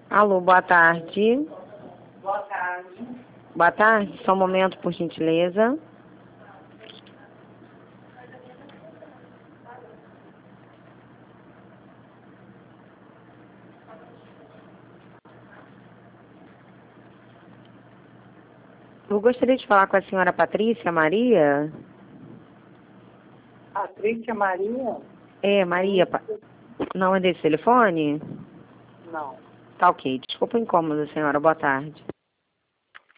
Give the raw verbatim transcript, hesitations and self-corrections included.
Alô, boa tarde. Boa tarde. Boa tarde, só um momento, por gentileza. Eu gostaria de falar com a senhora Patrícia Maria. Patrícia Maria? É, Maria. Pa- Não é desse telefone? Não. Tá ok. Desculpa o incômodo, senhora. Boa tarde.